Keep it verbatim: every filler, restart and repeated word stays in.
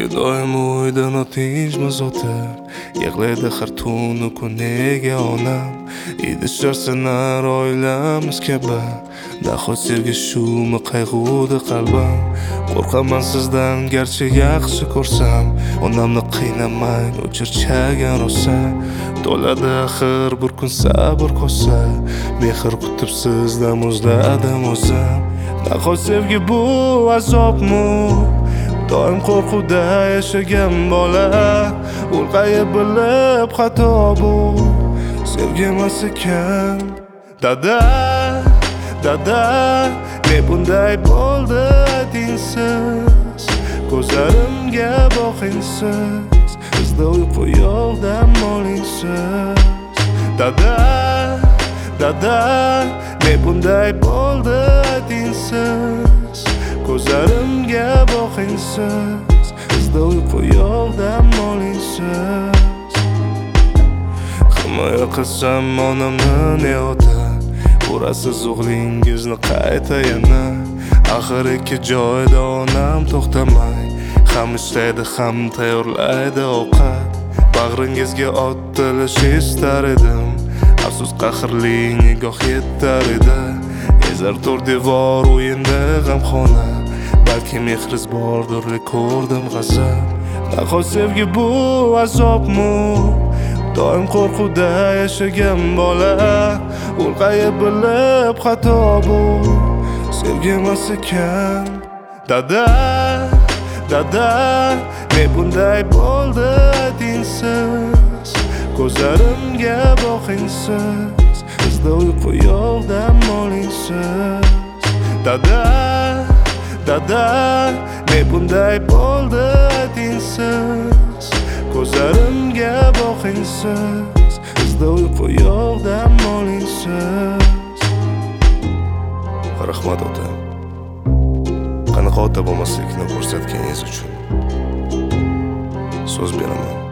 Nega doim o'ydan otingimiz o'tar, yig'laydi har tunu kuniga onam. Edi sharsanar oilamiz kabi, nahot sevgi shumi qayg'udi qalbim. Qo'rqaman sizdan garchi yaxshi ko'rsam, onamni qiynamang o'chirchagan rosa. To'ladi axir bir kun sabr ko'sa, mehr kutib sizdan muzladim o'zim. Nahot sevgi bu azobmi? Doim qo'rquvda yashagan bola, ulg'ayib bilib xato bu sevgi emas ekan. Dada, dada, ne bunday bo'ldi aytingsiz, ko'zlarimga boqingsiz, bizda uyqu yo'q, dam olingsiz. Dada, dada, ne bunday bo'ldi aytingsiz, ko'zlarimga boqingsiz, bizda uyqu yo'q, dam olingsiz. Himoya qilsam onamni ne o'tar, urasiz o'g'lingizni qayta yana. Axir ikki joyda onam to'xtamay, ham ishlaydi ham tayyorlaydi ovqat. Bag'ringizga ottilish istar edim, afsus qahrli nigoh yetar edi. Ezar to'rt devor o'yinda g'amxona, balki mehriz bordir ko'rdim g'azab. Nahot sevgi bu azobmi? Doim qo'rquvda yashagan bola, ulg'ayib bilib xato bu sevgi emas ekan. Dada, dada, ne bunday bo'ldi aytingsiz, ko'zlarimga boqingsiz, bizda uyqu yo'q, dam olingsiz. Dada, dada, ne bunday bo'ldi aytingsiz, ko'zlarimga boqingsiz, bizda uyqu yo'q, dam olingsiz. Rahmat ota, qanaqa ota bo'lmaslikni ko'rsatganingiz uchun. So'z beraman,